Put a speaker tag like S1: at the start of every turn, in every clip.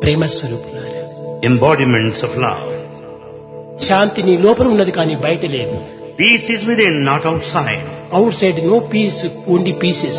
S1: ప్రేమ స్వరూపులారా,
S2: embodiments of love.
S1: శాంతి నీ లోపల ఉన్నది కానీ బయట లేదు.
S2: Peace is within, not outside.
S1: Outside no peace, only pieces.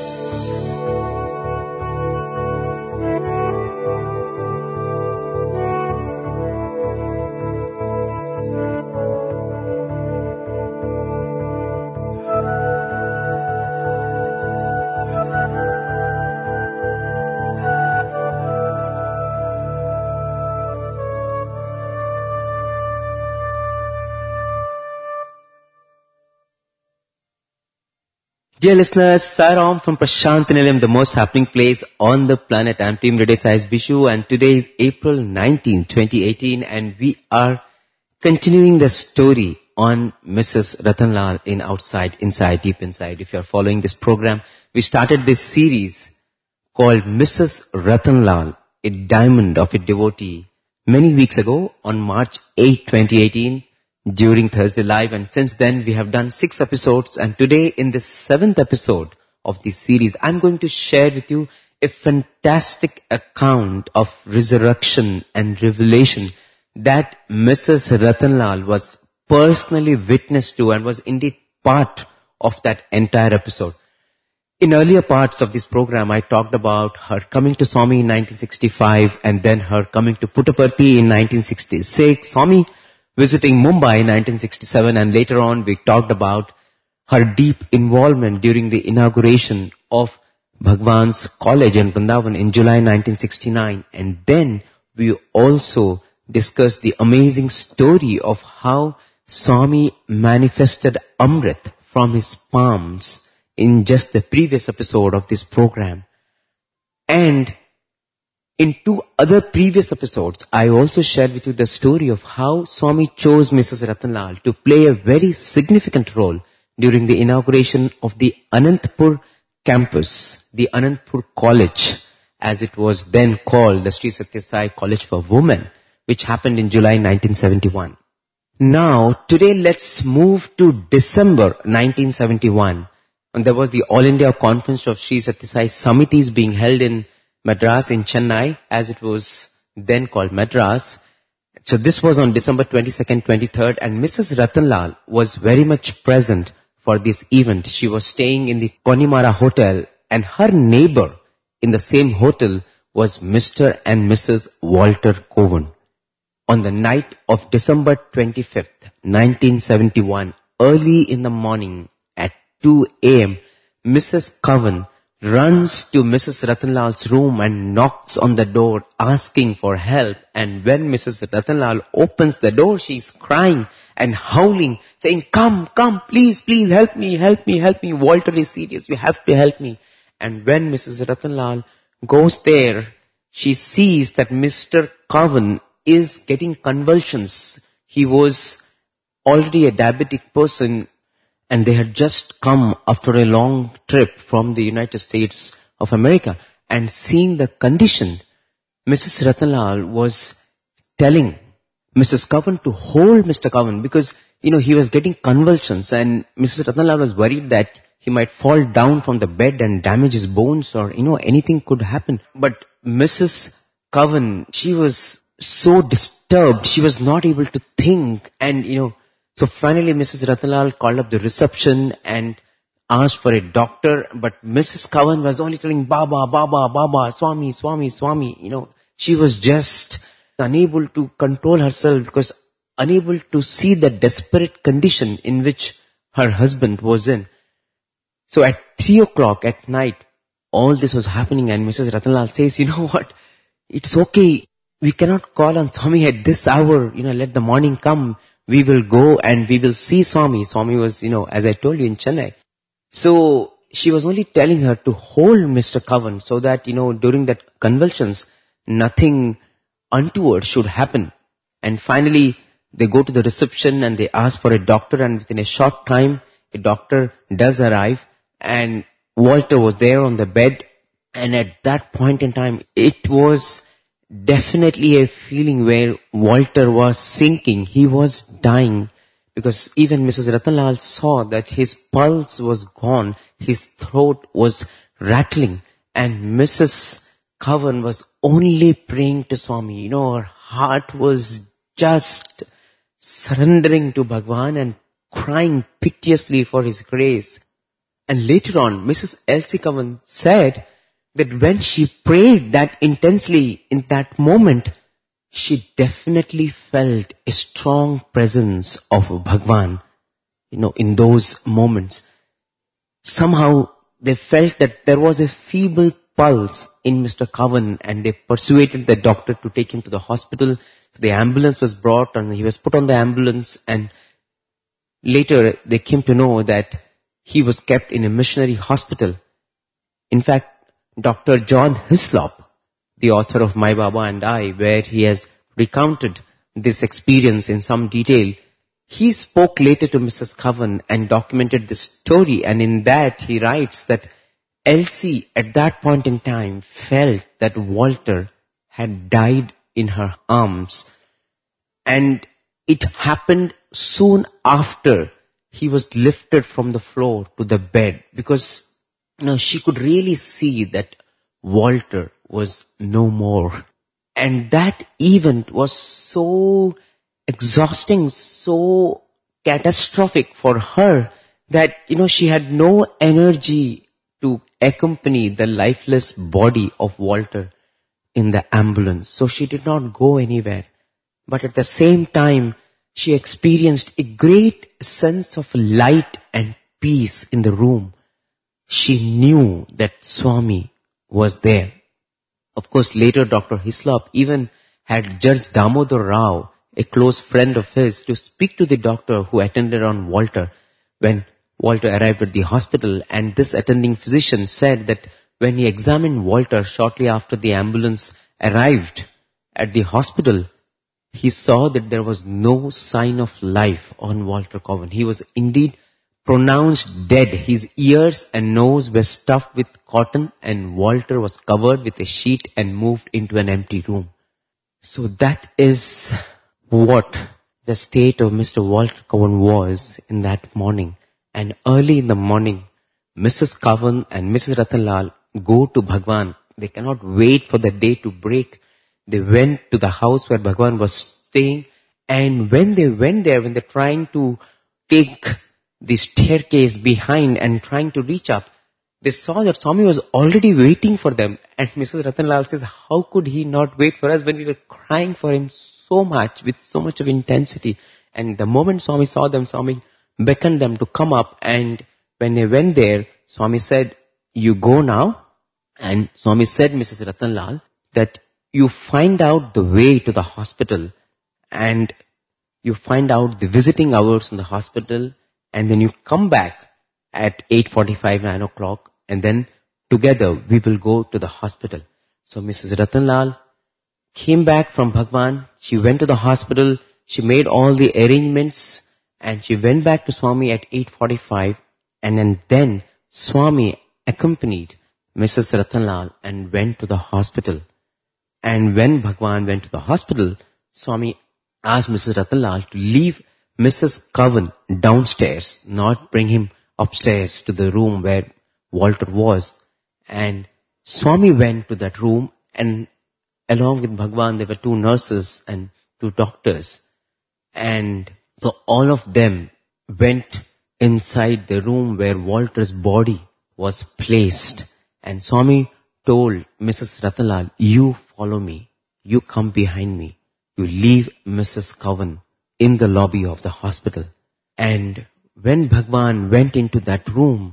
S3: Dear listeners, Saram from Prashant Nilayam, the most happening place on the planet. I'm Team Radio Size Bishu and today is April 19, 2018 and we are continuing the story on Mrs. Ratanlal in Outside, Inside, Deep Inside. If you're following this program, we started this series called Mrs. Ratanlal, a diamond of a devotee, many weeks ago on March 8, 2018. During Thursday Live, and since then we have done 6 episodes, and today in the 7th episode of this series I'm going to share with you a fantastic account of resurrection and revelation that Mrs. Ratanlal was personally witness to and was indeed part of that entire episode. In earlier parts of this program I talked about her coming to Swami in 1965 and then her coming to Puttaparthi in 1966, Swami visiting Mumbai in 1967, and later on we talked about her deep involvement during the inauguration of Bhagwan's College in Vrindavan in July 1969. And then we also discussed the amazing story of how Swami manifested Amrit from his palms in just the previous episode of this program. And in 2 other previous episodes, I also shared with you the story of how Swami chose Mrs. Ratanlal to play a very significant role during the inauguration of the Anantapur campus, the Anantapur College, as it was then called, the Sri Sathya Sai College for Women, which happened in July 1971. Now, today let's move to December 1971. And there was the All India Conference of Sri Sathya Sai Samitis being held in Madras in Chennai, as it was then called Madras. So this was on December 22nd, 23rd, and Mrs. Ratanlal was very much present for this event. She was staying in the Connemara Hotel, and her neighbor in the same hotel was Mr. and Mrs. Walter Cowan. On the night of December 25th, 1971, early in the morning at 2 a.m., Mrs. Cowan runs to Mrs. Ratanlal's room and knocks on the door asking for help. And when Mrs. Ratanlal opens the door, she's crying and howling, saying, come, please, help me. Walter is serious, you have to help me. And when Mrs. Ratanlal goes there, she sees that Mr. Cowan is getting convulsions. He was already a diabetic person, and they had just come after a long trip from the United States of America. And seeing the condition, Mrs. Ratanlal was telling Mrs. Cowan to hold Mr. Cowan because, he was getting convulsions, and Mrs. Ratanlal was worried that he might fall down from the bed and damage his bones or, anything could happen. But Mrs. Cowan, she was so disturbed, she was not able to think, and, so finally Mrs. Ratanlal called up the reception and asked for a doctor, but Mrs. Cowan was only telling Baba, Swami. She was just unable to control herself because unable to see the desperate condition in which her husband was in. So at 3 o'clock at night, all this was happening, and Mrs. Ratanlal says, what, it's okay, we cannot call on Swami at this hour, let the morning come. We will go and we will see Swami. Swami was, as I told you, in Chennai. So she was only telling her to hold Mr. Cowan so that, during that convulsions, nothing untoward should happen. And finally, they go to the reception and they ask for a doctor, and within a short time, a doctor does arrive, and Walter was there on the bed. And at that point in time, it was definitely a feeling where Walter was sinking. He was dying because even Mrs. Ratanlal saw that his pulse was gone, his throat was rattling, and Mrs. Kavan was only praying to Swami. Her heart was just surrendering to Bhagwan and crying piteously for his grace. And later on, Mrs. Elsie Kavan said that when she prayed that intensely in that moment, she definitely felt a strong presence of Bhagwan, in those moments. Somehow they felt that there was a feeble pulse in Mr. Kavan, and they persuaded the doctor to take him to the hospital. So the ambulance was brought and he was put on the ambulance, and later they came to know that he was kept in a missionary hospital. In fact, Dr. John Hislop, the author of My Baba and I, where he has recounted this experience in some detail, he spoke later to Mrs. Kavan and documented this story, and in that he writes that Elsie at that point in time felt that Walter had died in her arms, and it happened soon after he was lifted from the floor to the bed, because she could really see that Walter was no more. And that event was so exhausting, so catastrophic for her that, she had no energy to accompany the lifeless body of Walter in the ambulance. So she did not go anywhere. But at the same time, she experienced a great sense of light and peace in the room. She knew that Swami was there. Of course, later Dr. Hislop even had Judge Damodar Rao, a close friend of his, to speak to the doctor who attended on Walter when Walter arrived at the hospital. And this attending physician said that when he examined Walter shortly after the ambulance arrived at the hospital, he saw that there was no sign of life on Walter Cowan. He was indeed pronounced dead. His ears and nose were stuffed with cotton, and Walter was covered with a sheet and moved into an empty room. So that is what the state of Mr. Walter Cowan was in that morning. And early in the morning, Mrs. Cowan and Mrs. Ratanlal go to Bhagwan. They cannot wait for the day to break. They went to the house where Bhagwan was staying, and when they went there, when they're trying to take the staircase behind and trying to reach up, they saw that Swami was already waiting for them. And Mrs. Ratanlal says, how could he not wait for us when we were crying for him so much, with so much of intensity? And the moment Swami saw them, Swami beckoned them to come up, and when they went there, Swami said, you go now. And Swami said, Mrs. Ratanlal, that you find out the way to the hospital, and you find out the visiting hours in the hospital, and then you come back at 8:45, 9 o'clock, and then together we will go to the hospital. So Mrs. Ratanlal came back from Bhagwan. She went to the hospital. She made all the arrangements, and she went back to Swami at 8:45, and then Swami accompanied Mrs. Ratanlal and went to the hospital. And when Bhagwan went to the hospital, Swami asked Mrs. Ratanlal to leave Mrs. Cowan downstairs, not bring him upstairs to the room where Walter was. And Swami went to that room, and along with Bhagwan there were 2 nurses and 2 doctors. And so all of them went inside the room where Walter's body was placed. And Swami told Mrs. Ratanlal, you follow me, you come behind me, you leave Mrs. Cowan in the lobby of the hospital. And when Bhagwan went into that room,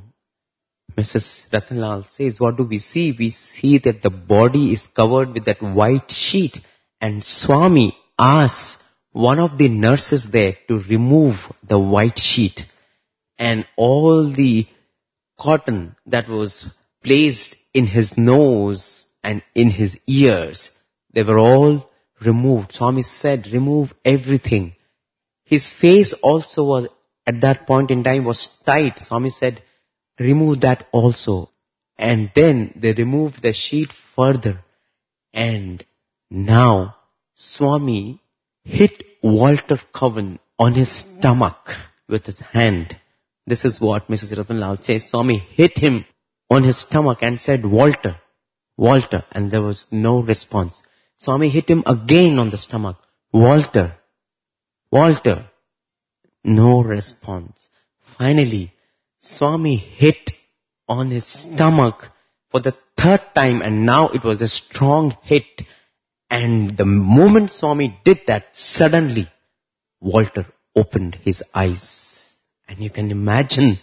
S3: Mrs. Ratanlal says, what do we see? We see that the body is covered with that white sheet. And Swami asks one of the nurses there to remove the white sheet. And all the cotton that was placed in his nose and in his ears, they were all removed. Swami said, remove everything. His face also was, at that point in time, was tight. Swami said, remove that also. And then they removed the sheet further. And now Swami hit Walter Cowan on his stomach with his hand. This is what Mrs. Ratanlal says. Swami hit him on his stomach and said, Walter, Walter, and there was no response. Swami hit him again on the stomach. Walter, Walter, no response. Finally, Swami hit on his stomach for the third time, and now it was a strong hit. And the moment Swami did that, suddenly Walter opened his eyes. And you can imagine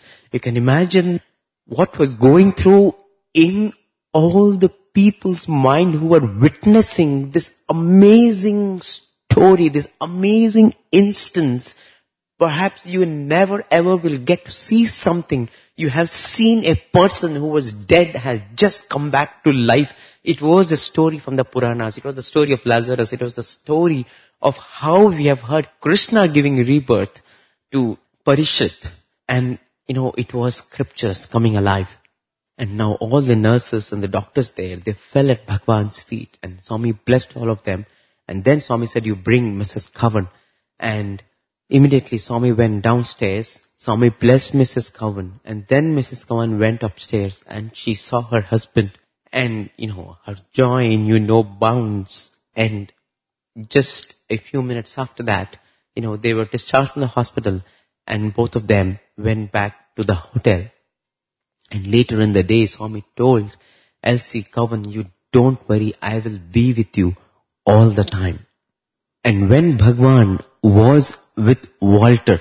S3: what was going through in all the people's mind who were witnessing this amazing story, this amazing instance. Perhaps you never ever will get to see something. You have seen a person who was dead has just come back to life. It was a story from the Puranas. It was the story of Lazarus. It was the story of how we have heard Krishna giving rebirth to Parishit. And, it was scriptures coming alive. And now all the nurses and the doctors there, they fell at Bhagwan's feet. And Swami blessed all of them. And then Swami said, you bring Mrs. Kavan. And immediately Swami went downstairs. Swami blessed Mrs. Kavan. And then Mrs. Kavan went upstairs and she saw her husband. And, her joy knew bounds. And just a few minutes after that, they were discharged from the hospital. And both of them went back to the hotel. And later in the day, Swami told Elsie Kavan, you don't worry, I will be with you all the time. And when Bhagwan was with Walter,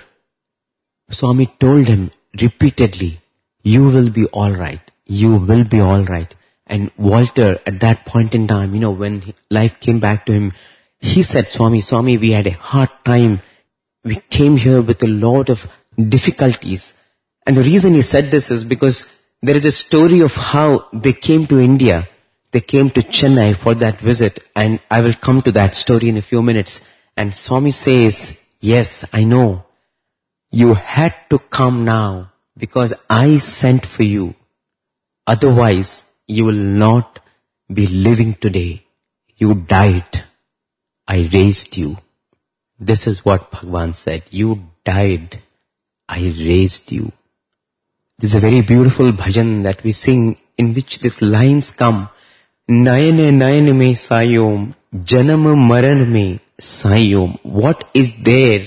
S3: Swami told him repeatedly, you will be alright, you will be alright. And Walter, at that point in time, when life came back to him, he said, Swami, we had a hard time. We came here with a lot of difficulties. And the reason he said this is because there is a story of how they came to India. They came to Chennai for that visit. And I will come to that story in a few minutes. And Swami says, yes, I know. You had to come now because I sent for you. Otherwise, you will not be living today. You died. I raised you. This is what Bhagwan said. You died. I raised you. This is a very beautiful bhajan that we sing in which these lines come. Nayane nayane me sayom, janam maran me sayom. What is there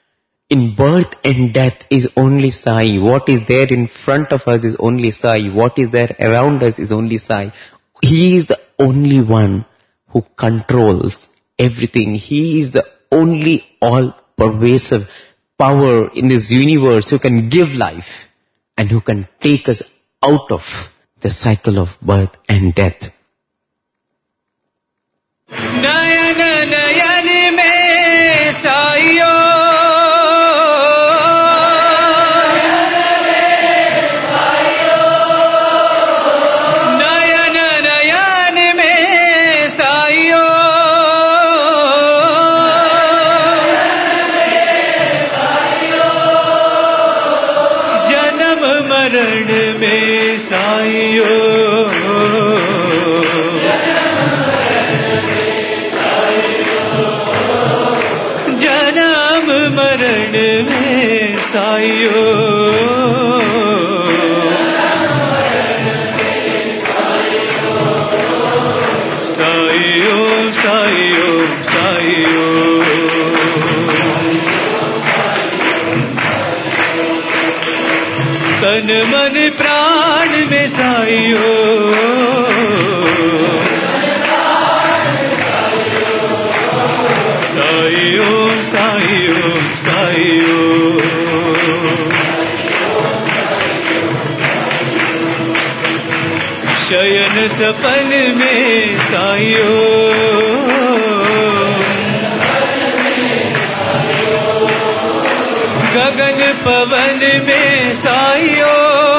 S3: in birth and death is only Sai. What is there in front of us is only Sai. What is there around us is only Sai. He is the only one who controls everything. He is the only all-pervasive power in this universe who can give life and who can take us out of the cycle of birth and death.
S4: Nayana nayani me sayo, nayana nayani me sayo, janam maran me sayo. मरण में सायो, सायो सायो सायो, तन मन प्राण में सायो, सायो सायो सायो, शयन सपन में सायो, गगन पवन में सायो,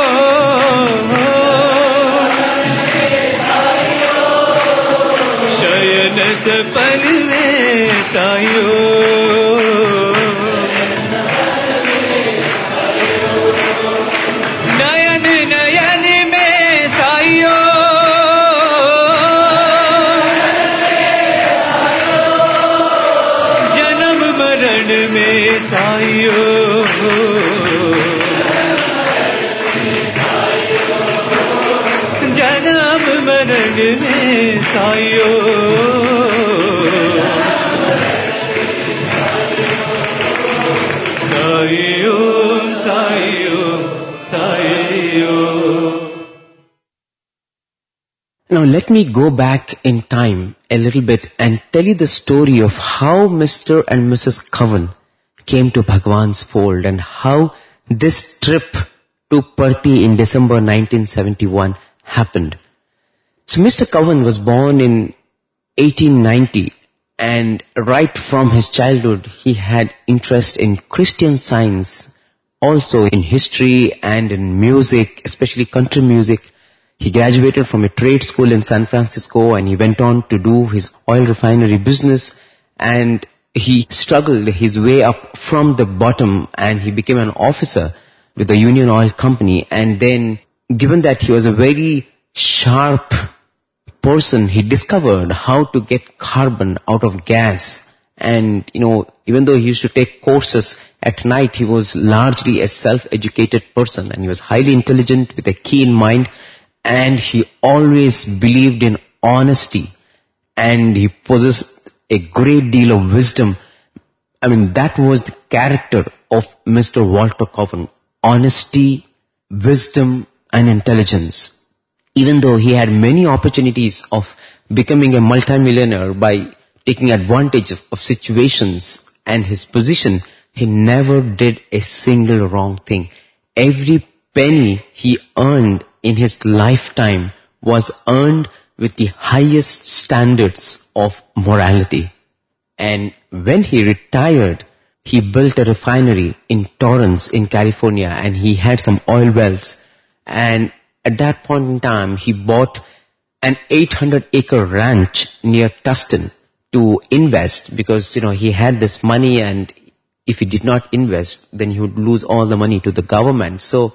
S4: शयन सपन में सायो, नयन नयन में सायो, जन्म मरण में सायो, जन्म मरण प्राण में साइयो साइयो साइयो साइयो.
S3: Now let me go back in time a little bit and tell you the story of how Mr. and Mrs. Kavan came to Bhagwan's fold and how this trip to Parthi in December 1971 happened. So Mr. Kavan was born in 1890 and right from his childhood he had interest in Christian Science, also in history and in music, especially country music. He graduated from a trade school in San Francisco and he went on to do his oil refinery business, and he struggled his way up from the bottom and he became an officer with the Union Oil Company. And then, given that he was a very sharp person, he discovered how to get carbon out of gas. And, even though he used to take courses at night, he was largely a self-educated person and he was highly intelligent with a keen mind. And he always believed in honesty, and he possessed a great deal of wisdom. I mean, that was the character of Mr. Walter Kavan: honesty, wisdom, and intelligence. Even though he had many opportunities of becoming a multimillionaire by taking advantage of situations and his position, he never did a single wrong thing. Every penny he earned in his lifetime was earned with the highest standards of morality. And when he retired, he built a refinery in Torrance in California, and he had some oil wells. And at that point in time, he bought an 800-acre ranch near Tustin to invest because, he had this money, and if he did not invest, then he would lose all the money to the government. So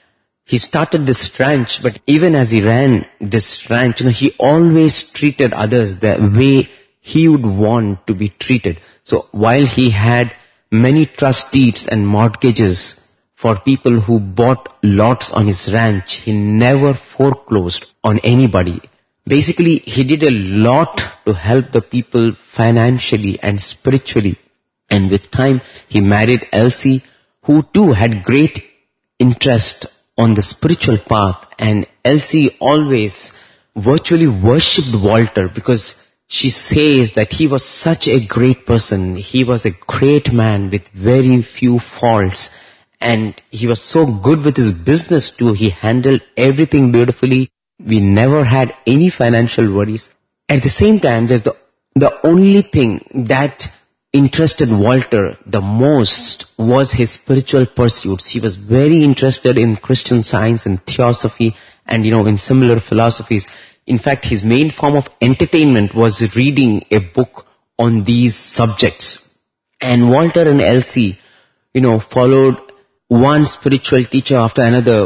S3: he started this ranch, but even as he ran this ranch, he always treated others the way he would want to be treated. So while he had many trust deeds and mortgages for people who bought lots on his ranch, he never foreclosed on anybody. Basically, he did a lot to help the people financially and spiritually. And with time, he married Elsie, who too had great interest on the spiritual path, and Elsie always virtually worshipped Walter because she says that he was such a great person. He was a great man with very few faults, and he was so good with his business too. He handled everything beautifully. We never had any financial worries. At the same time, there's the only thing that interested Walter the most was his spiritual pursuits. He was very interested in Christian Science and theosophy and, in similar philosophies. In fact, his main form of entertainment was reading a book on these subjects. And Walter and Elsie, followed one spiritual teacher after another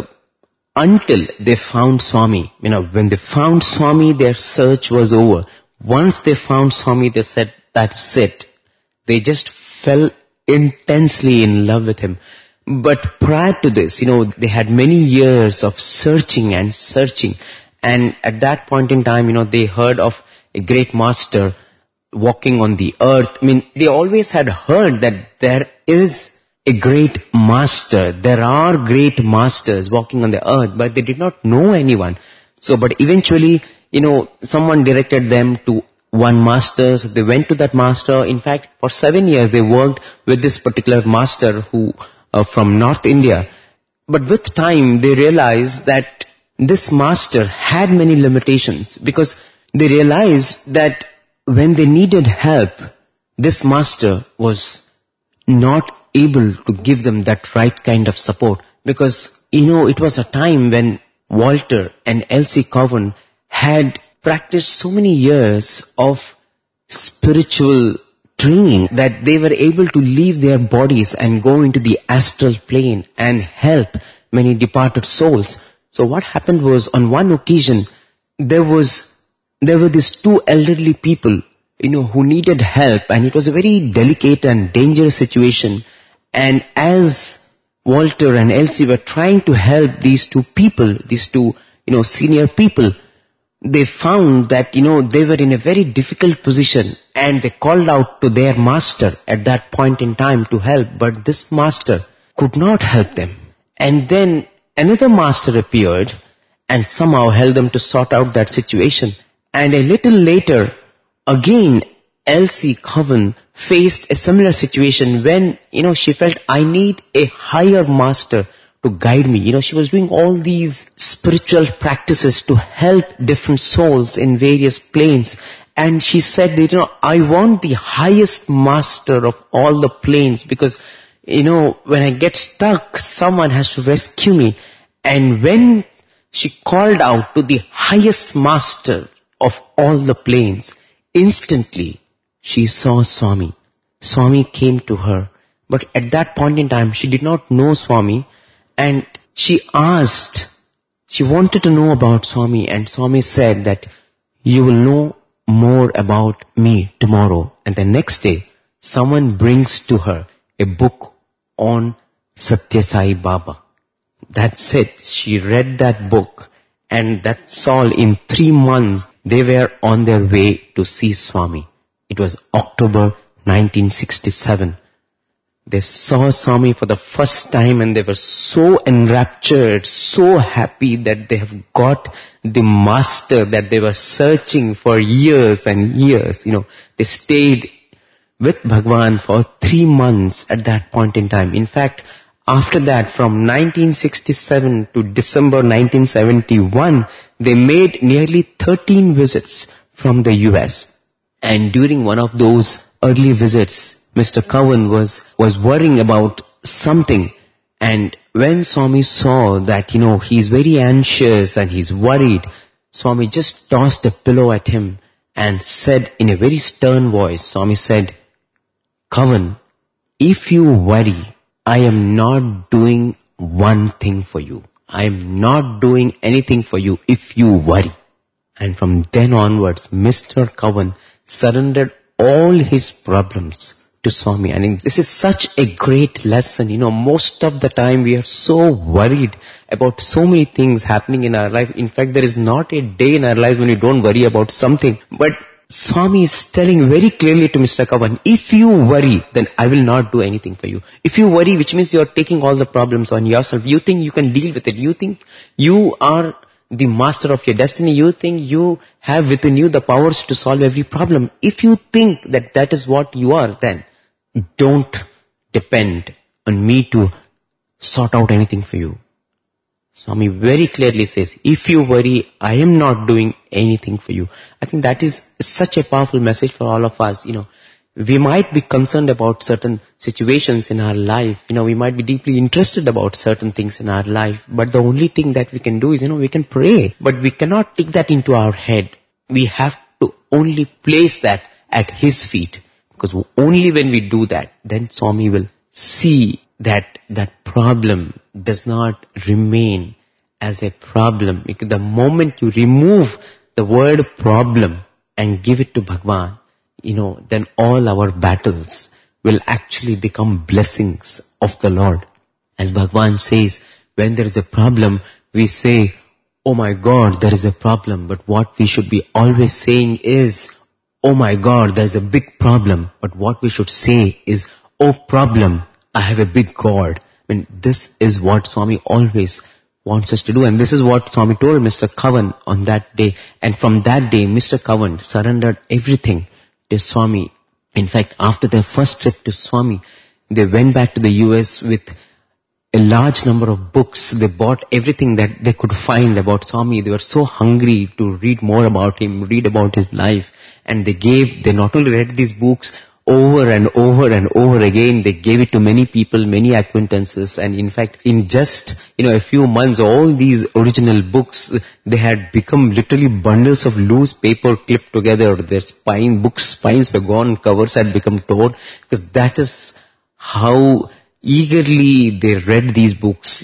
S3: until they found Swami. When they found Swami, their search was over. Once they found Swami, they said, that's it. They just fell intensely in love with him. But prior to this, they had many years of searching and searching. And at that point in time, they heard of a great master walking on the earth. They always had heard that there is a great master. There are great masters walking on the earth, but they did not know anyone. But eventually, someone directed them to one master. So they went to that master. In fact, for 7 years they worked with this particular master who from North India. But with time they realized that this master had many limitations, because they realized that when they needed help, this master was not able to give them that right kind of support. Because, it was a time when Walter and Elsie Kavan had practiced so many years of spiritual training that they were able to leave their bodies and go into the astral plane and help many departed souls. So what happened was, on one occasion, there were these two elderly people, who needed help, and it was a very delicate and dangerous situation. And as Walter and Elsie were trying to help these two people, these two, senior people, they found that, they were in a very difficult position and they called out to their master at that point in time to help, but this master could not help them. And then another master appeared and somehow helped them to sort out that situation. And a little later, again, Elsie Cowan faced a similar situation when, she felt, I need a higher master to guide me. She was doing all these spiritual practices to help different souls in various planes. And she said that, I want the highest master of all the planes because, when I get stuck, someone has to rescue me. And when she called out to the highest master of all the planes, instantly she saw Swami. Swami came to her. But at that point in time, she did not know Swami. And she wanted to know about Swami, and Swami said that you will know more about me tomorrow. And the next day, someone brings to her a book on Satya Sai Baba. That's it. She read that book, and that's all. In 3 months, they were on their way to see Swami. It was October 1967. They saw Swami for the first time and they were so enraptured, so happy that they have got the master that they were searching for years and years. They stayed with Bhagwan for 3 months at that point in time. In fact, after that, from 1967 to December 1971, they made nearly 13 visits from the US. And during one of those early visits, Mr. Cowan was worrying about something. And when Swami saw that, he's very anxious and he's worried, Swami just tossed a pillow at him and said in a very stern voice, Swami said, Cowan, if you worry, I am not doing one thing for you. I am not doing anything for you if you worry. And from then onwards, Mr. Cowan surrendered all his problems to Swami. And this is such a great lesson. Most of the time we are so worried about so many things happening in our life. In fact, there is not a day in our lives when we don't worry about something. But Swami is telling very clearly to Mr. Cowan, if you worry, then I will not do anything for you. If you worry, which means you are taking all the problems on yourself. You think you can deal with it. You think you are the master of your destiny. You think you have within you the powers to solve every problem. If you think that that is what you are, then don't depend on me to sort out anything for you. Swami very clearly says, if you worry, I am not doing anything for you. I think that is such a powerful message for all of us. We might be concerned about certain situations in our life. We might be deeply interested about certain things in our life. But the only thing that we can do is, we can pray. But we cannot take that into our head. We have to only place that at His feet. Because only when we do that, then Swami will see that that problem does not remain as a problem. Because the moment you remove the word problem and give it to Bhagwan, then all our battles will actually become blessings of the Lord. As Bhagwan says, when there is a problem, we say, oh my God, there is a problem. But what we should be always saying is, oh my God, there is a big problem. But what we should say is, oh problem, I have a big God. This is what Swami always wants us to do. And this is what Swami told Mr. Cowan on that day. And from that day, Mr. Cowan surrendered everything to Swami. In fact, after their first trip to Swami, they went back to the US with a large number of books. They bought everything that they could find about Swami. They were so hungry to read more about him, read about his life. And they not only read these books over and over and over again, they gave it to many people, many acquaintances. And in fact, in just, a few months, all these original books, they had become literally bundles of loose paper clipped together. Their spines were gone, covers had become torn. Because that is how eagerly they read these books,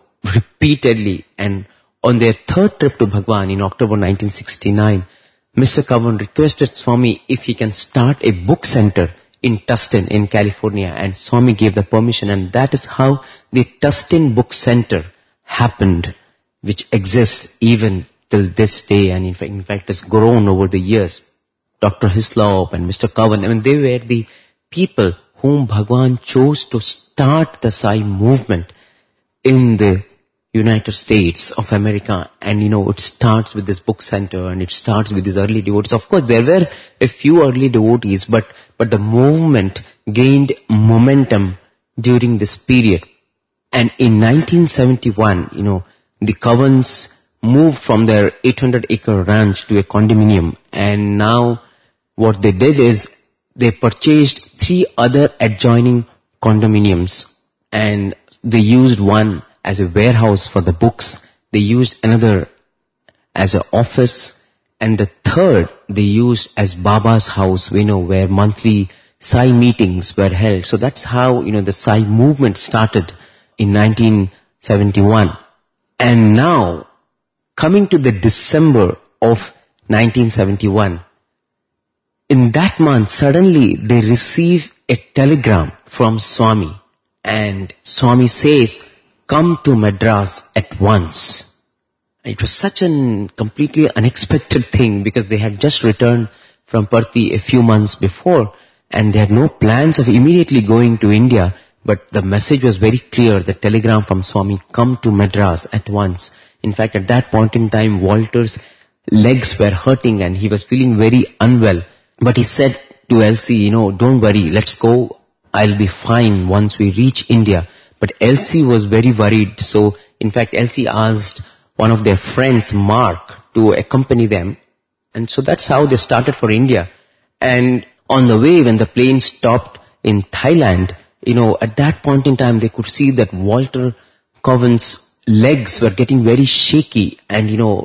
S3: repeatedly. And on their third trip to Bhagwan in October 1969, Mr. Cowan requested Swami if he can start a book center in Tustin in California, and Swami gave the permission, and that is how the Tustin Book Center happened, which exists even till this day, and in fact has grown over the years. Dr. Hislop and Mr. Cowan, I mean, they were the people whom Bhagwan chose to start the Sai movement in the United States of America. And it starts with this book center, and it starts with these early devotees. Of course, there were a few early devotees, but the movement gained momentum during this period. And in 1971, the Covans moved from their 800-acre ranch to a condominium. And now what they did is they purchased 3 other adjoining condominiums. And they used one as a warehouse for the books. They used another as an office. And the third they used as Baba's house, where monthly Sai meetings were held. So that's how, the Sai movement started in 1971. And now, coming to the December of 1971, in that month, suddenly they receive a telegram from Swami. And Swami says, come to Madras at once. It was such a completely unexpected thing, because they had just returned from Parthi a few months before, and they had no plans of immediately going to India. But the message was very clear, the telegram from Swami, come to Madras at once. In fact, at that point in time, Walter's legs were hurting and he was feeling very unwell. But he said to Elsie, don't worry, let's go. I'll be fine once we reach India. But Elsie was very worried. So, in fact, Elsie asked one of their friends, Mark, to accompany them. And so that's how they started for India. And on the way, when the plane stopped in Thailand, at that point in time, they could see that Walter Cowan's legs were getting very shaky. And,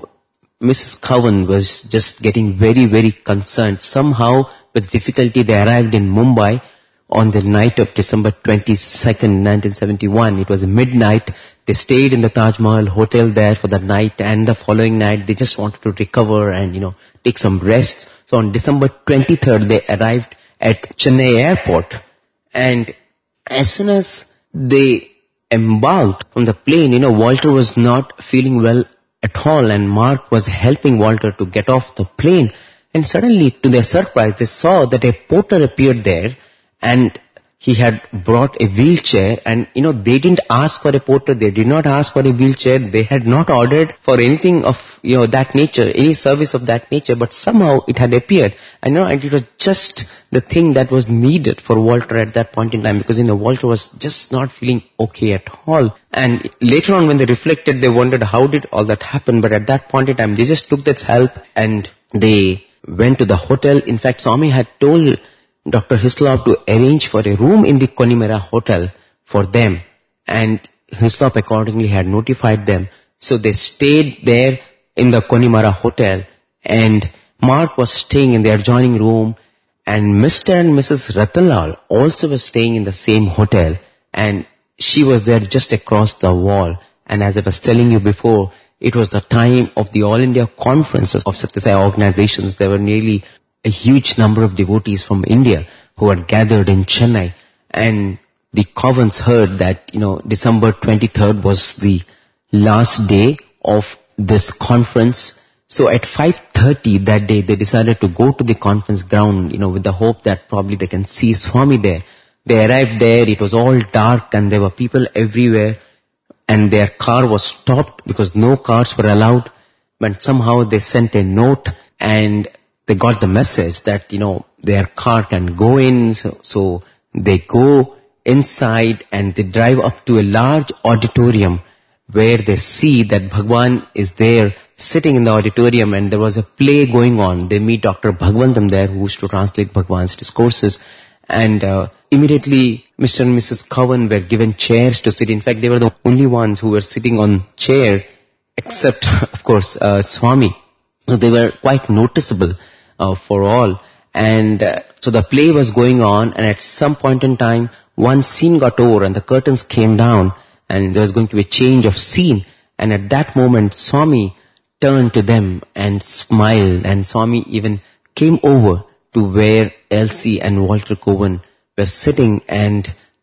S3: Mrs. Cowan was just getting very, very concerned. Somehow, with difficulty, they arrived in Mumbai on the night of December 22nd, 1971. It was midnight. They stayed in the Taj Mahal hotel there for the night, and the following night, they just wanted to recover and, take some rest. So on December 23rd, they arrived at Chennai airport. And as soon as they embarked from the plane, Walter was not feeling well at all, and Mark was helping Walter to get off the plane. And suddenly, to their surprise, they saw that a porter appeared there, and he had brought a wheelchair. And, they didn't ask for a porter, they did not ask for a wheelchair, they had not ordered for anything of, that nature, any service of that nature, but somehow it had appeared. And, it was just the thing that was needed for Walter at that point in time, because, Walter was just not feeling okay at all. And later on, when they reflected, they wondered how did all that happen. But at that point in time, they just took that help and they went to the hotel. In fact, Swami had told Dr. Hislop to arrange for a room in the Connemara hotel for them. And Hislop accordingly had notified them. So they stayed there in the Connemara hotel, and Mark was staying in the adjoining room, and Mr. and Mrs. Ratanlal also were staying in the same hotel, and she was there just across the wall. And as I was telling you before, it was the time of the All India Conference of Satya Sai organizations. There were nearly a huge number of devotees from India who had gathered in Chennai. And the Covans heard that, December 23rd was the last day of this conference. So at 5:30 that day, they decided to go to the conference ground, with the hope that probably they can see Swami there. They arrived there, it was all dark and there were people everywhere, and their car was stopped because no cars were allowed. But somehow they sent a note and they got the message that, their car can go in. So they go inside and they drive up to a large auditorium where they see that Bhagwan is there sitting in the auditorium, and there was a play going on. They meet Dr. Bhagwantam there, who used to translate Bhagwan's discourses. And immediately Mr. and Mrs. Cowan were given chairs to sit. In fact, they were the only ones who were sitting on chair, except, of course, Swami. So they were quite noticeable for all. And so the play was going on, and at some point in time, one scene got over and the curtains came down, and there was going to be a change of scene. And at that moment, Swami turned to them and smiled, and Swami even came over to where Elsie and Walter Cowan were sitting, and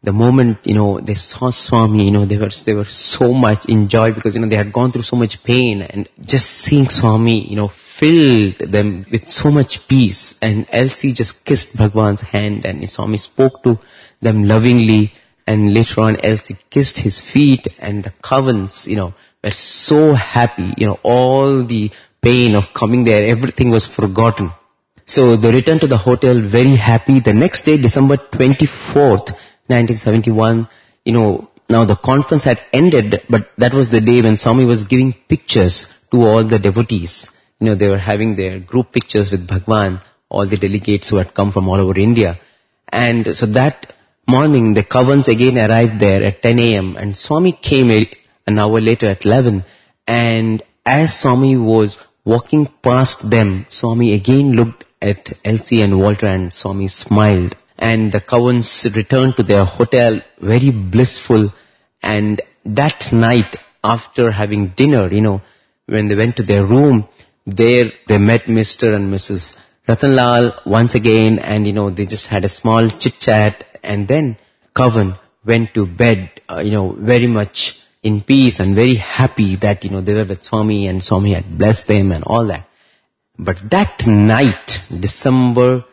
S3: the moment, they saw Swami, they were so much enjoyed because, they had gone through so much pain, and just seeing Swami, filled them with so much peace. And Elsie just kissed Bhagwan's hand, and Swami spoke to them lovingly, and later on Elsie kissed his feet, and the Covens, were so happy, all the pain of coming there, everything was forgotten. So they returned to the hotel very happy. The next day, December 24th, 1971, now the conference had ended, but that was the day when Swami was giving pictures to all the devotees. They were having their group pictures with Bhagwan, all the delegates who had come from all over India. And so that morning, the Covens again arrived there at 10 a.m. and Swami came an hour later at 11. And as Swami was walking past them, Swami again looked at Elsie and Walter, and Swami smiled. And the Covens returned to their hotel very blissful. And that night, after having dinner, when they went to their room, there they met Mr. and Mrs. Ratanlal once again, and they just had a small chit-chat, and then Coven went to bed, very much in peace and very happy that, they were with Swami and Swami had blessed them and all that. But that night, December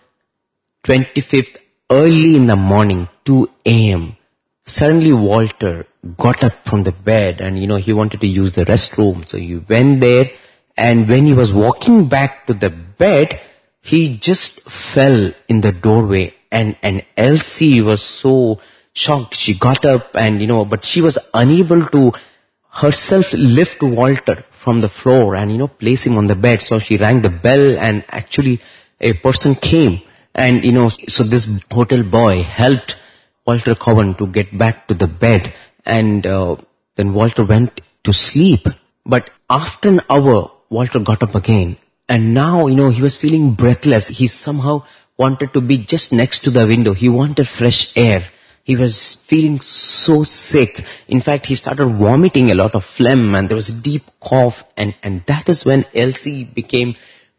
S3: 25th, early in the morning, 2 a.m., suddenly Walter got up from the bed and, he wanted to use the restroom. So he went there, and when he was walking back to the bed, he just fell in the doorway, and Elsie was so shocked. She got up and, but she was unable to herself lift Walter from the floor and, place him on the bed. So she rang the bell, and actually a person came. And, so this hotel boy helped Walter Coven to get back to the bed, and then Walter went to sleep. But after an hour, Walter got up again, and now, he was feeling breathless. He somehow wanted to be just next to the window. He wanted fresh air. He was feeling so sick. In fact, he started vomiting a lot of phlegm, and there was a deep cough, and that is when Elsie became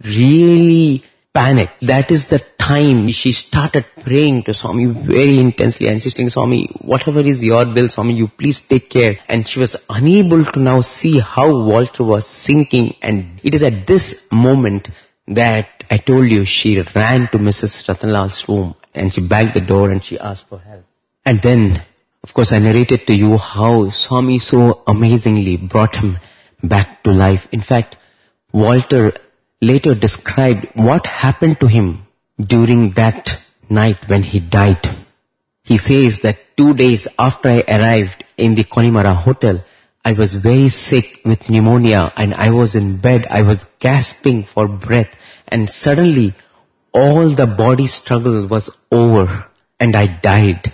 S3: really panicked. That is the time she started praying to Swami very intensely, insisting, Swami, whatever is your will, Swami, you please take care. And she was unable to now see how Walter was sinking, and it is at this moment that I told you she ran to Mrs. Ratanlal's room, and she banged the door and she asked for help. And then, of course, I narrated to you how Swami so amazingly brought him back to life. In fact, Walter later described what happened to him during that night when he died. He says that 2 days after I arrived in the Connemara hotel, I was very sick with pneumonia, and I was in bed. I was gasping for breath, and suddenly all the body struggle was over and I died.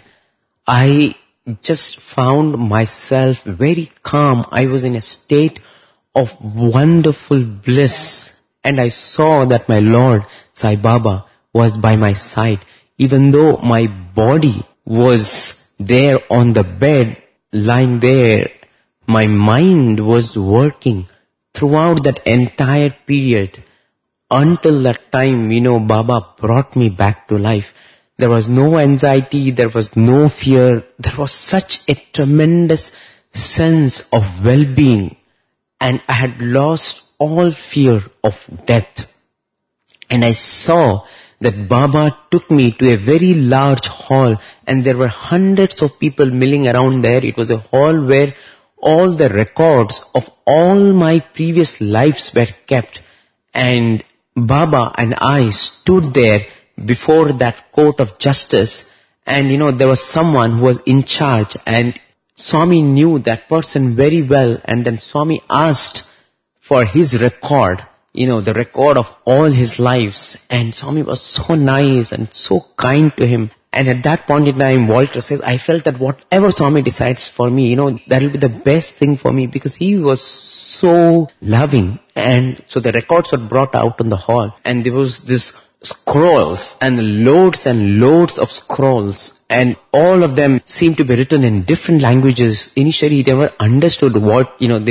S3: I just found myself very calm. I was in a state of wonderful bliss. And I saw that my Lord, Sai Baba, was by my side. Even though my body was there on the bed, lying there, my mind was working throughout that entire period. Until that time, Baba brought me back to life. There was no anxiety, there was no fear. There was such a tremendous sense of well-being. And I had lost all fear of death. And I saw that Baba took me to a very large hall, and there were hundreds of people milling around there. It was a hall where all the records of all my previous lives were kept. And Baba and I stood there before that court of justice, and there was someone who was in charge, and Swami knew that person very well, and then Swami asked for his record, the record of all his lives, and Swami was so nice and so kind to him. And at that point in time, Walter says, I felt that whatever Swami decides for me, that will be the best thing for me, because he was so loving. And so the records were brought out in the hall, and there was this scrolls and loads of scrolls, and all of them seemed to be written in different languages. Initially, they never understood what,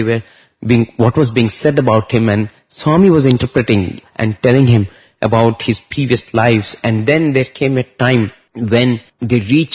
S3: what was being said about him, and Swami was interpreting and telling him about his previous lives. And then there came a time when they reached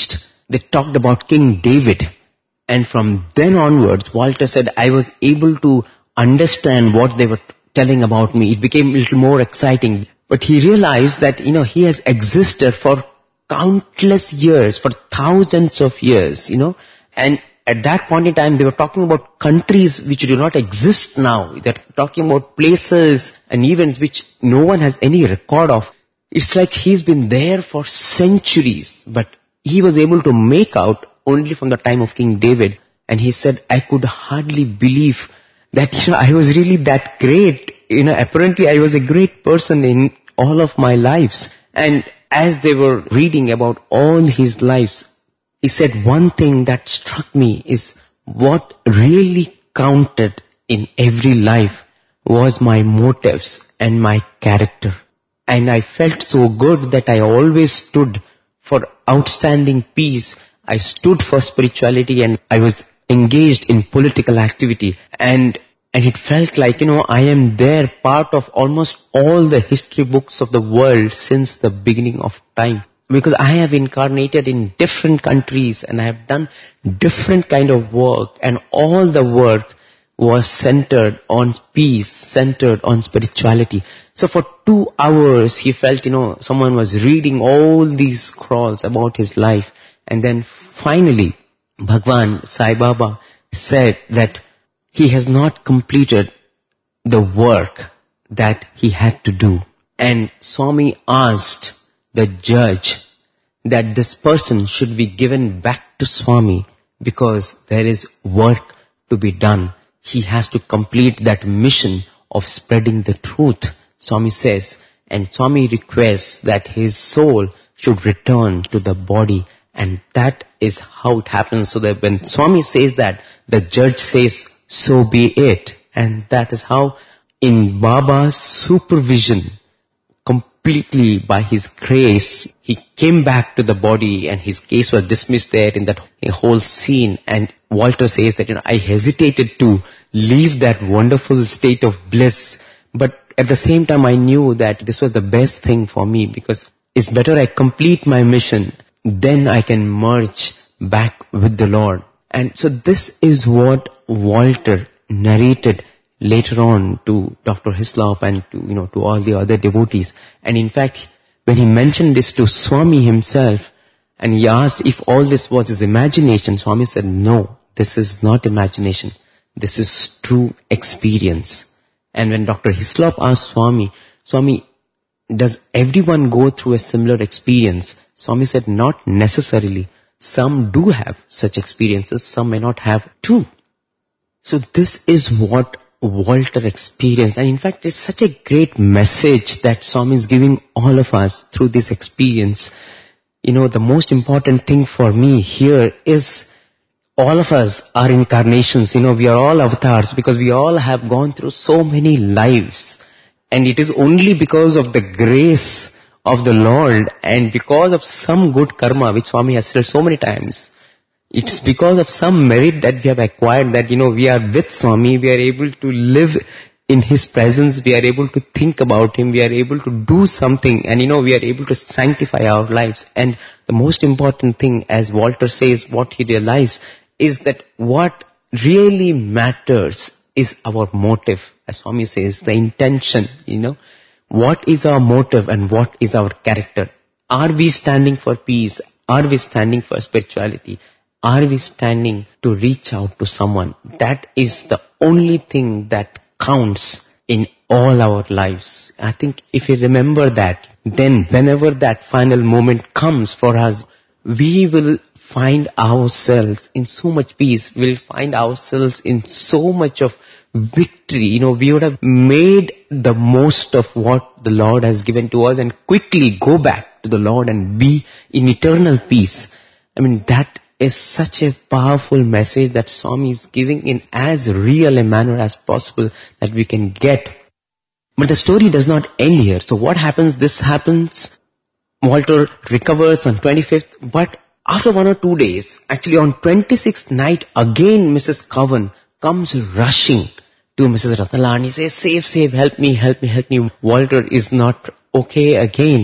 S3: they talked about King David. And from then onwards, Walter said, I was able to understand what they were telling about me. It became a little more exciting. But he realized that, he has existed for countless years, for thousands of years, And at that point in time, they were talking about countries which do not exist now. They're talking about places and events which no one has any record of. It's like he's been there for centuries, but he was able to make out only from the time of King David. And he said, I could hardly believe that, I was really that great. Apparently I was a great person in all of my lives. And as they were reading about all his lives, he said, one thing that struck me is what really counted in every life was my motives and my character. And I felt so good that I always stood for outstanding peace. I stood for spirituality, and I was engaged in political activity. And it felt like, I am there, part of almost all the history books of the world since the beginning of time. Because I have incarnated in different countries and I have done different kind of work, and all the work was centered on peace, centered on spirituality. So for 2 hours he felt, someone was reading all these scrolls about his life. And then finally, Bhagwan Sai Baba said that he has not completed the work that he had to do. And Swami asked the judge that this person should be given back to Swami because there is work to be done. He has to complete that mission of spreading the truth, Swami says. And Swami requests that his soul should return to the body. And that is how it happens. So that when Swami says that, the judge says, so be it. And that is how, in Baba's supervision, completely by his grace, he came back to the body and his case was dismissed there in that whole scene. And Walter says that, I hesitated to leave that wonderful state of bliss. But at the same time, I knew that this was the best thing for me, because it's better I complete my mission, then I can merge back with the Lord. And so this is what Walter narrated later on to Dr. Hislop and to all the other devotees. And in fact, when he mentioned this to Swami himself, and he asked if all this was his imagination, Swami said, no, this is not imagination. This is true experience. And when Dr. Hislop asked Swami, does everyone go through a similar experience? Swami said, not necessarily. Some do have such experiences, some may not have too. So this is what Walter experienced. And in fact, it's such a great message that Swami is giving all of us through this experience. The most important thing for me here is all of us are incarnations. We are all avatars because we all have gone through so many lives. And it is only because of the grace of the Lord and because of some good karma, which Swami has said so many times, it's because of some merit that we have acquired that, we are with Swami, we are able to live in His presence, we are able to think about Him, we are able to do something, and we are able to sanctify our lives. And the most important thing, as Walter says, what he realized is that what really matters is our motive. As Swami says, the intention, What is our motive and what is our character? Are we standing for peace? Are we standing for spirituality? Are we standing to reach out to someone? That is the only thing that counts in all our lives. I think if we remember that, then whenever that final moment comes for us, we will find ourselves in so much peace. We'll find ourselves in so much of victory. We would have made the most of what the Lord has given to us and quickly go back to the Lord and be in eternal peace. That is such a powerful message that Swami is giving in as real a manner as possible that we can get. But the story does not end here. So what happens? This happens. Walter recovers on 25th, but after 1 or 2 days, actually on 26th night, again Mrs. Cowan comes rushing to Mrs. Ratnalal and he says, save, help me. Walter is not okay again.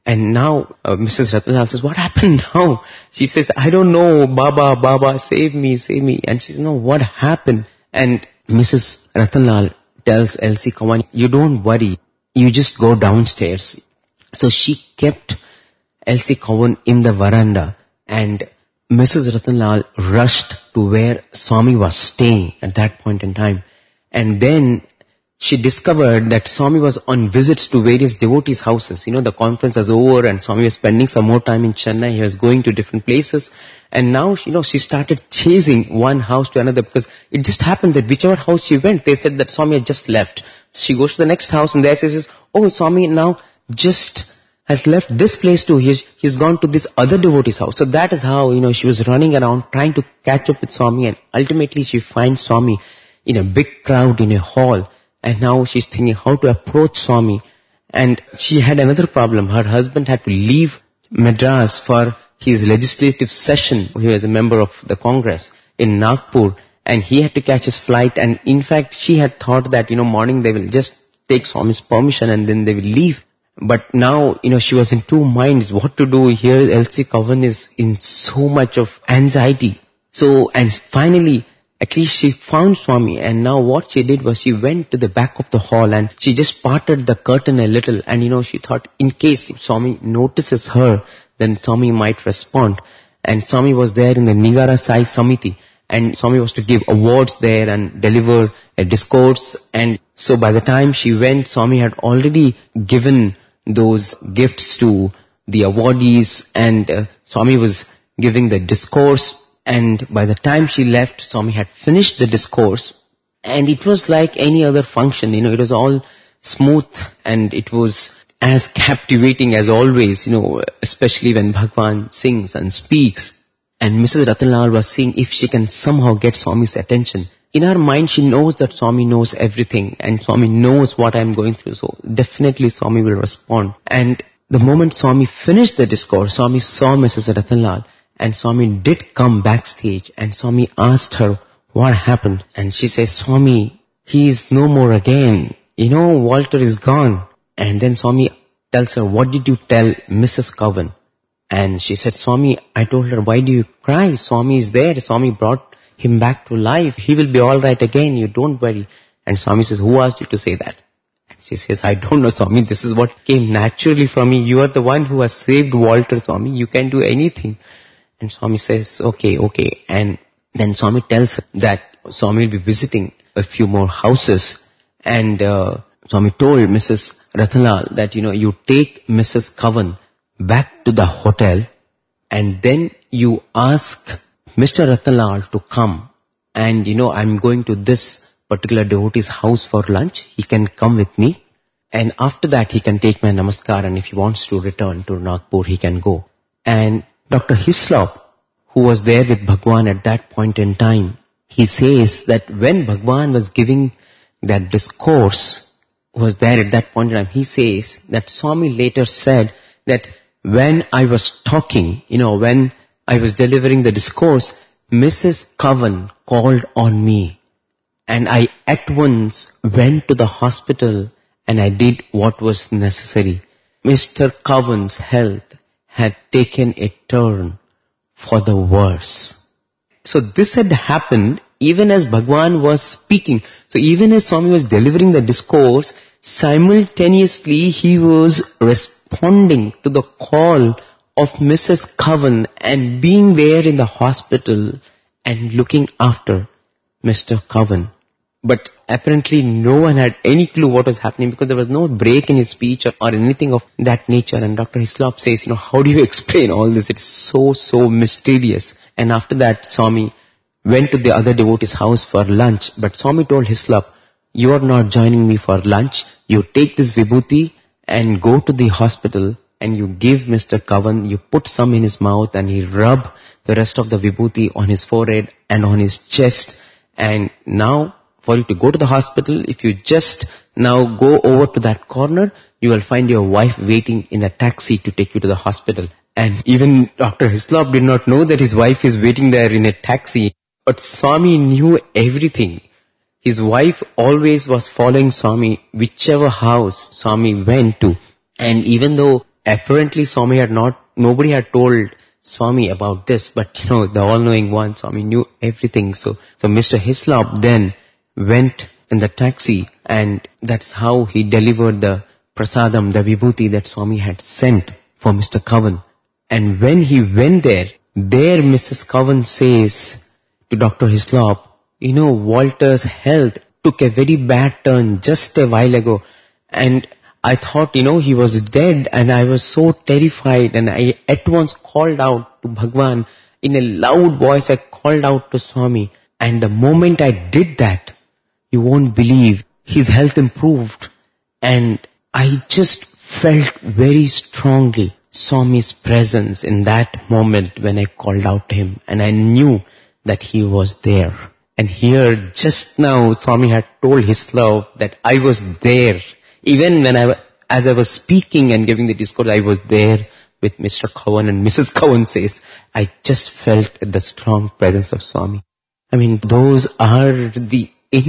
S3: And now Mrs. Ratnalal says, what happened now? She says, I don't know, Baba, save me. And she says, no, what happened? And Mrs. Ratnalal tells Elsie Kavan, you don't worry, you just go downstairs. So she kept Elsie Kavan in the veranda, and Mrs. Ratnalal rushed to where Swami was staying at that point in time. And then she discovered that Swami was on visits to various devotees' houses. The conference was over and Swami was spending some more time in Chennai. He was going to different places. And now, she started chasing one house to another, because it just happened that whichever house she went, they said that Swami had just left. She goes to the next house and there she says, oh, Swami now just has left this place too. He's gone to this other devotee's house. So that is how, she was running around trying to catch up with Swami, and ultimately she finds Swami in a big crowd in a hall. And now she's thinking how to approach Swami. And she had another problem. Her husband had to leave Madras for his legislative session. He was a member of the Congress in Nagpur, and he had to catch his flight. And in fact, she had thought that, morning they will just take Swami's permission and then they will leave. But now, she was in two minds what to do. Here, Elsie Kavan is in so much of anxiety. So, and finally, at least she found Swami, and now what she did was she went to the back of the hall and she just parted the curtain a little, and she thought in case Swami notices her, then Swami might respond. And Swami was there in the Nigara Sai Samiti, and Swami was to give awards there and deliver a discourse. And so by the time she went, Swami had already given those gifts to the awardees, and Swami was giving the discourse. And by the time she left, Swami had finished the discourse, and it was like any other function, it was all smooth, and it was as captivating as always, especially when Bhagwan sings and speaks. And Mrs. Ratnalal was seeing if she can somehow get Swami's attention. In her mind, she knows that Swami knows everything, and Swami knows what I'm going through, so definitely Swami will respond. And the moment Swami finished the discourse, Swami saw Mrs. Ratnalal, and Swami did come backstage, and Swami asked her what happened. And she says, Swami, he is no more again. Walter is gone. And then Swami tells her, what did you tell Mrs. Kavan? And she said, Swami, I told her, why do you cry? Swami is there. Swami brought him back to life. He will be all right again. You don't worry. And Swami says, who asked you to say that? And she says, I don't know, Swami. This is what came naturally from me. You are the one who has saved Walter, Swami. You can do anything. And Swami says, okay. And then Swami tells her that Swami will be visiting a few more houses. And Swami told Mrs. Ratnalal that, you take Mrs. Kavan back to the hotel, and then you ask Mr. Ratnalal to come. And, I'm going to this particular devotee's house for lunch. He can come with me. And after that, he can take my namaskar. And if he wants to return to Nagpur, he can go. And Dr. Hislop, who was there with Bhagwan at that point in time, he says that when Bhagwan was giving that discourse, was there at that point in time, he says that Swami later said that when I was talking, when I was delivering the discourse, Mrs. Kavan called on me, and I at once went to the hospital and I did what was necessary. Mr. Kavan's health had taken a turn for the worse. So this had happened even as Bhagwan was speaking. So even as Swami was delivering the discourse, simultaneously he was responding to the call of Mrs. Kavan and being there in the hospital and looking after Mr. Kavan. But apparently no one had any clue what was happening, because there was no break in his speech or anything of that nature. And Dr. Hislop says, how do you explain all this? It is so mysterious. And after that, Swami went to the other devotee's house for lunch. But Swami told Hislop, you are not joining me for lunch. You take this vibhuti and go to the hospital and you give Mr. Kavan, you put some in his mouth and he rub the rest of the vibhuti on his forehead and on his chest. And now, for you to go to the hospital, if you just now go over to that corner, you will find your wife waiting in a taxi to take you to the hospital. And even Dr. Hislop did not know that his wife is waiting there in a taxi. But Swami knew everything. His wife always was following Swami, whichever house Swami went to. And even though apparently nobody had told Swami about this, but the all-knowing one, Swami knew everything. So Mr. Hislop then went in the taxi, and that's how he delivered the prasadam, the vibhuti that Swami had sent for Mr. Kavan. And when he went there Mrs. Kavan says to Dr. Hislop, Walter's health took a very bad turn just a while ago, and I thought, he was dead, and I was so terrified, and I at once called out to Bhagwan. In a loud voice, I called out to Swami, and the moment I did that, you won't believe, his health improved, and I just felt very strongly Swami's presence in that moment when I called out to him, and I knew that he was there. And here, just now, Swami had told Hislop that I was there. Even as I was speaking and giving the discourse, I was there with Mr. Kavan, and Mrs. Kavan says, I just felt the strong presence of Swami. Those are the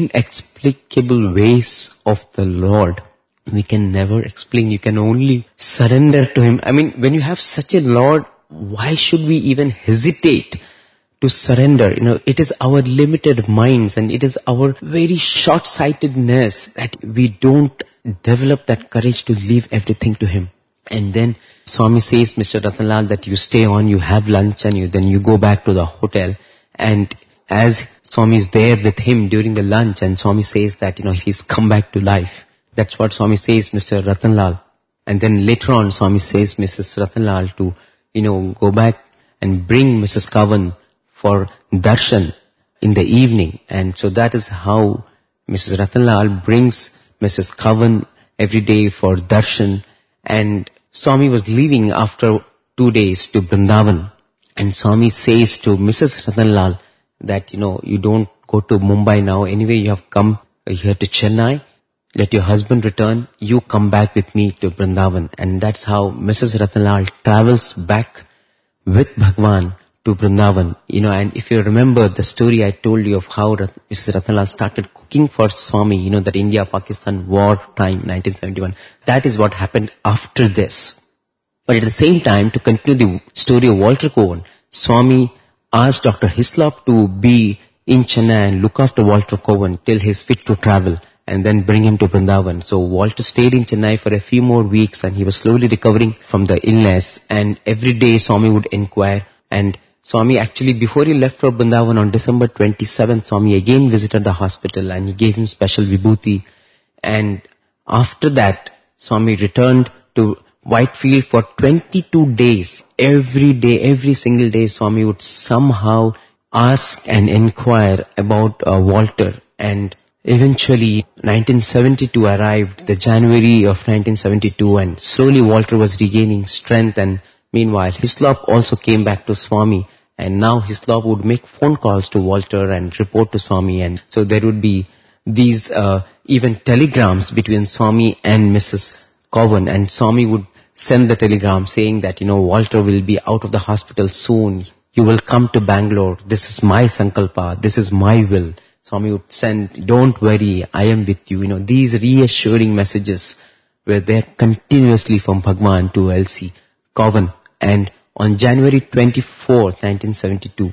S3: inexplicable ways of the Lord. We can never explain. You can only surrender to Him. When you have such a Lord, why should we even hesitate to surrender? It is our limited minds, and it is our very short-sightedness that we don't develop that courage to leave everything to Him. And then Swami says, Mr. Ratanlal, that you stay on, you have lunch, and then you go back to the hotel. And as Swami is there with him during the lunch, and Swami says that, he's come back to life. That's what Swami says, Mr. Ratanlal. And then later on, Swami says, Mrs. Ratanlal, to, go back and bring Mrs. Kavan for darshan in the evening. And so that is how Mrs. Ratanlal brings Mrs. Kavan every day for darshan. And Swami was leaving after 2 days to Vrindavan. And Swami says to Mrs. Ratanlal that, you don't go to Mumbai now. Anyway, you have come here to Chennai. Let your husband return. You come back with me to Vrindavan. And that's how Mrs. Ratanlal travels back with Bhagwan to Vrindavan. And if you remember the story I told you of how Mrs. Ratanlal started cooking for Swami, that India-Pakistan war time, 1971. That is what happened after this. But at the same time, to continue the story of Walter Cowan, Swami asked Dr. Hislop to be in Chennai and look after Walter Cowan till he's fit to travel, and then bring him to Vrindavan. So Walter stayed in Chennai for a few more weeks, and he was slowly recovering from the illness. And every day Swami would inquire, and Swami actually, before he left for Vrindavan on December 27th, Swami again visited the hospital, and he gave him special vibhuti. And after that, Swami returned to Whitefield for 22 days. Every day, every single day, Swami would somehow ask and inquire about Walter. And eventually, 1972 arrived, the January of 1972, and slowly Walter was regaining strength. And meanwhile, Hislop also came back to Swami, and now Hislop would make phone calls to Walter and report to Swami. And so there would be these even telegrams between Swami and Mrs. Cowan, and Swami would send the telegram saying that, Walter will be out of the hospital soon. You will come to Bangalore. This is my sankalpa. This is my will. Swami would send, don't worry, I am with you. These reassuring messages were there continuously from Bhagwan to L.C. Cowan. And on January 24th, 1972,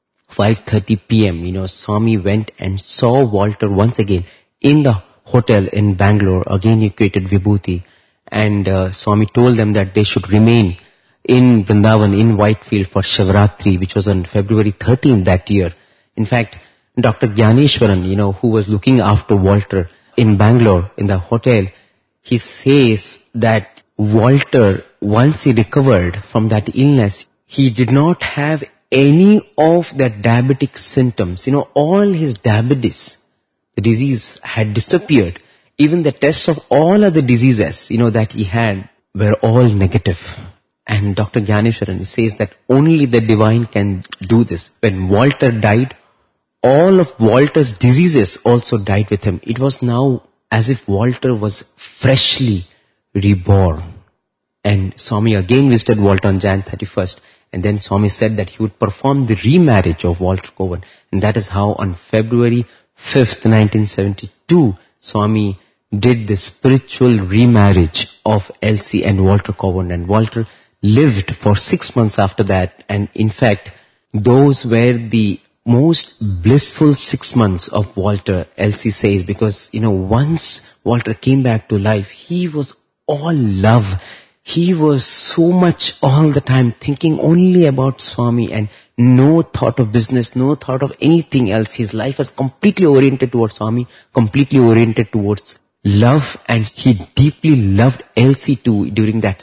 S3: 5:30 p.m., Swami went and saw Walter once again in the hotel in Bangalore. Again, he created vibhuti. And Swami told them that they should remain in Vrindavan, in Whitefield for Shivratri, which was on February 13th that year. In fact, Dr. Gyaneshwaran, who was looking after Walter in Bangalore, in the hotel, he says that Walter, once he recovered from that illness, he did not have any of the diabetic symptoms. All his diabetes, the disease had disappeared. Even the tests of all other diseases, that he had were all negative. And Dr. Gyaneshwaran says that only the divine can do this. When Walter died, all of Walter's diseases also died with him. It was now as if Walter was freshly reborn. And Swami again visited Walter on Jan 31st. And then Swami said that he would perform the remarriage of Walter Cowan. And that is how on February 5th, 1972, Swami did the spiritual remarriage of Elsie and Walter Cowan, and Walter lived for 6 months after that. And in fact, those were the most blissful 6 months of Walter, Elsie says, because, once Walter came back to life, he was all love. He was so much all the time thinking only about Swami and no thought of business, no thought of anything else. His life was completely oriented towards Swami, completely oriented towards love, and he deeply loved Elsie too during that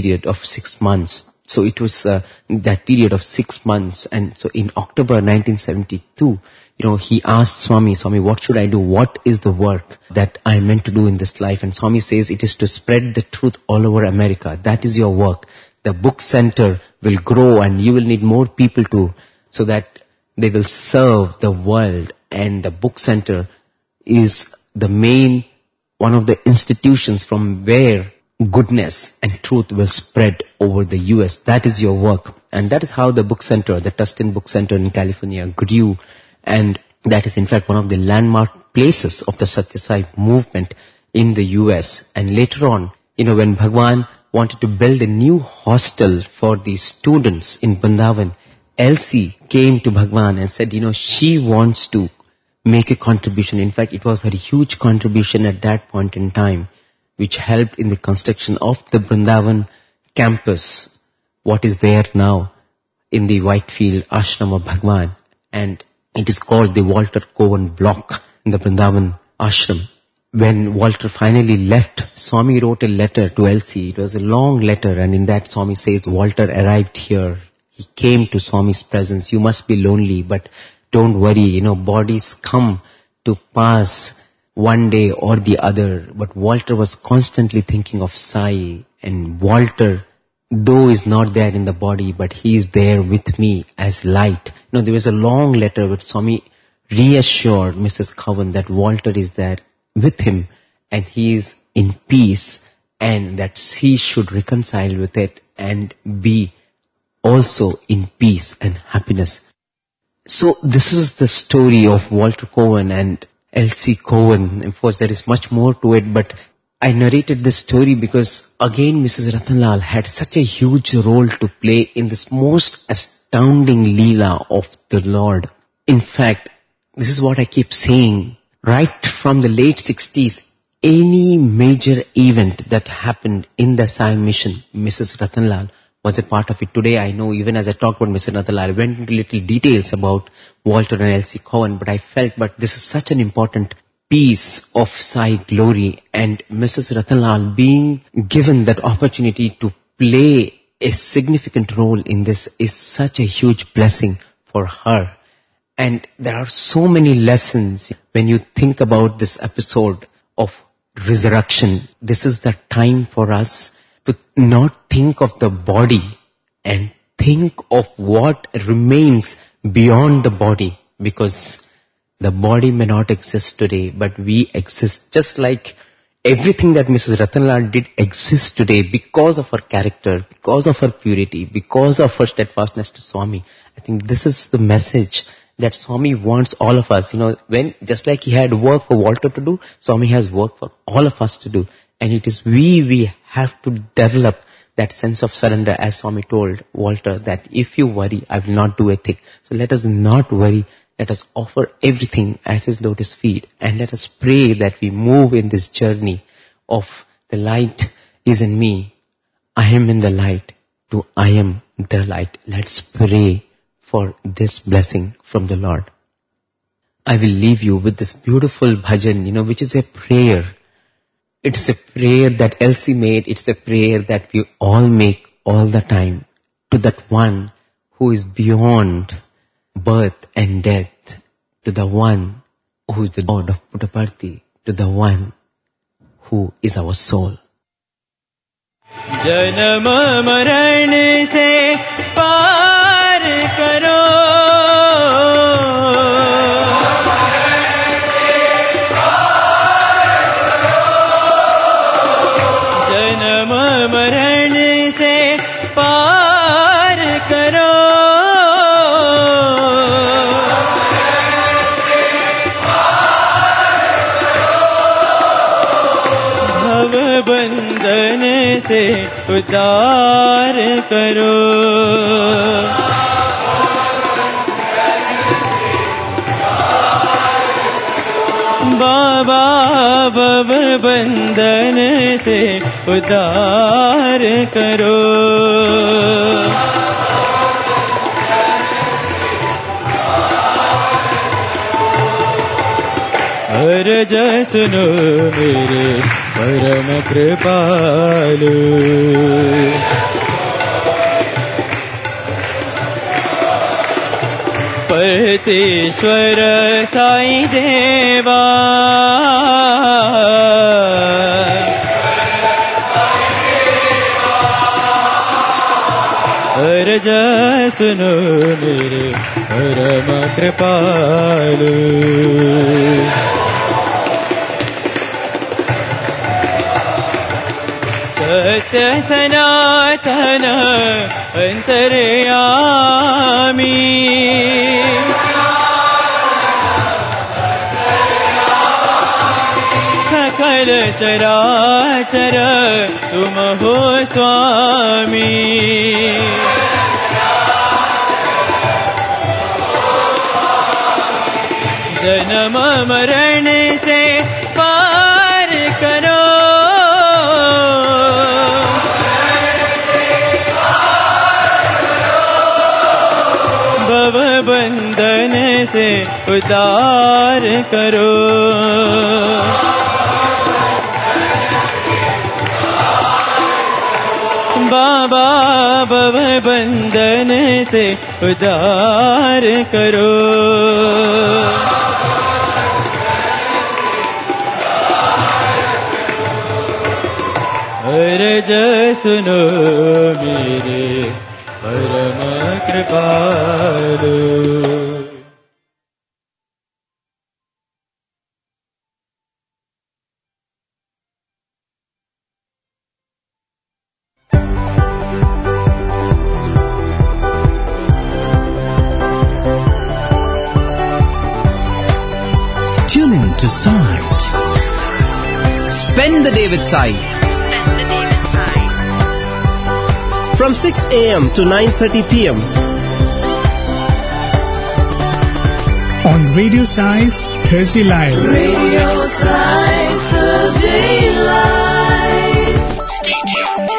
S3: 6 months. So it was that period of 6 months. And so in October 1972, he asked Swami, what should I do? What is the work that I am meant to do in this life? And Swami says, it is to spread the truth all over America. That is your work. The book center will grow and you will need more people so that they will serve the world. And the book center is the main, one of the institutions from where goodness and truth will spread over the US. That is your work. And that is how the book center, the Tustin Book Center in California, grew. And that is in fact one of the landmark places of the Satya Sai movement in the US. And later on, when Bhagwan wanted to build a new hostel for the students in Vrindavan, Elsie came to Bhagwan and said, she wants to make a contribution. In fact, it was her huge contribution at that point in time, which helped in the construction of the Vrindavan campus, what is there now in the Whitefield Ashram of Bhagwan. And it is called the Walter Cowan Block in the Vrindavan Ashram. When Walter finally left, Swami wrote a letter to Elsie. It was a long letter, and in that Swami says, Walter arrived here. He came to Swami's presence. You must be lonely, but don't worry, bodies come to pass one day or the other. But Walter was constantly thinking of Sai, and Walter, though is not there in the body, but he is there with me as light. There was a long letter which Swami reassured Mrs. Cowan that Walter is there with him and he is in peace, and that he should reconcile with it and be also in peace and happiness. So this is the story of Walter Cowan and Elsie Cowan. Of course, there is much more to it, but I narrated this story because, again, Mrs. Ratanlal had such a huge role to play in this most astounding Leela of the Lord. In fact, this is what I keep saying, right from the late 60s, any major event that happened in the Sai mission, Mrs. Ratanlal was a part of it. Today I know, even as I talked about Mrs. Ratanlal, I went into little details about Walter and Elsie Cowan, but I felt, but this is such an important piece of Sai glory, and Mrs. Ratanlal being given that opportunity to play a significant role in this is such a huge blessing for her. And there are so many lessons when you think about this episode of resurrection. This is the time for us to not think of the body and think of what remains beyond the body, because the body may not exist today, but we exist. Just like everything that Mrs. Ratanlal did exist today because of her character, because of her purity, because of her steadfastness to Swami. I think this is the message that Swami wants all of us. When, just like he had work for Walter to do, Swami has work for all of us to do. And it is we have to develop that sense of surrender, as Swami told Walter, that if you worry, I will not do a thing. So let us not worry. Let us offer everything at his lotus feet, and let us pray that we move in this journey of the light is in me, I am in the light, to I am the light. Let's pray for this blessing from the Lord. I will leave you with this beautiful bhajan, which is a prayer. It's a prayer that Elsie made. It's a prayer that we all make all the time to that one who is beyond birth and death, to the one who is the Lord of Puttaparthi, to the one who is our soul.
S4: जन्म मरण से पार करो, जन्म मरण से पार करो, बंधन से उतार करो। बाबा भव बंधन से उतार करो। अरज सुनो मेरे परम कृपालु। पतेश्वर साई देवा अरज सुनो मेरे परम कृपालु। सत्य सनातन अंतर्यामी सकल चराचर तुम हो स्वामी। जन्म मरण से पार करो। भव बंधन से उतार करो। बाबा भव बंधन से उतार करो। अरज सुनो मेरे परम कृपालु।
S5: Tune in to Sai. Spend the day with Sai. From 6 a.m. to 9:30 p.m.
S6: on Radio Sai's Thursday Live.
S7: Radio Sai Thursday Live. Stay tuned.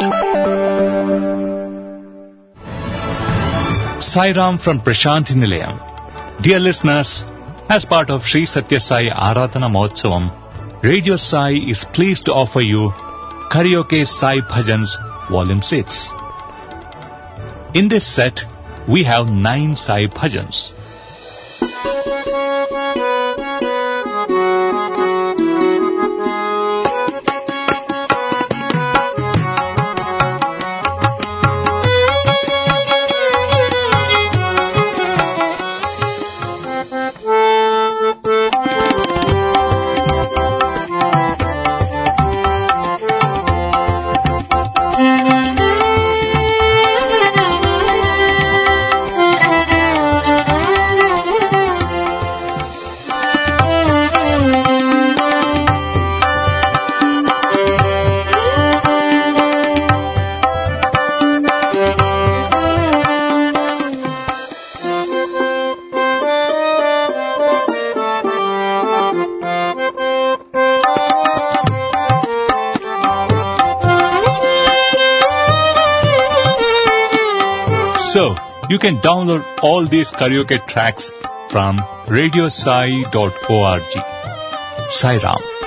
S8: Sai Ram from Prashanthi Nilayam. Dear listeners, as part of Sri Satya Sai Aradhana Mahotsavam, Radio Sai is pleased to offer you Karaoke Sai Bhajans Volume 6. In this set, we have 9 Sai Bhajans. So, you can download all these karaoke tracks from radiosai.org. Sai Ram.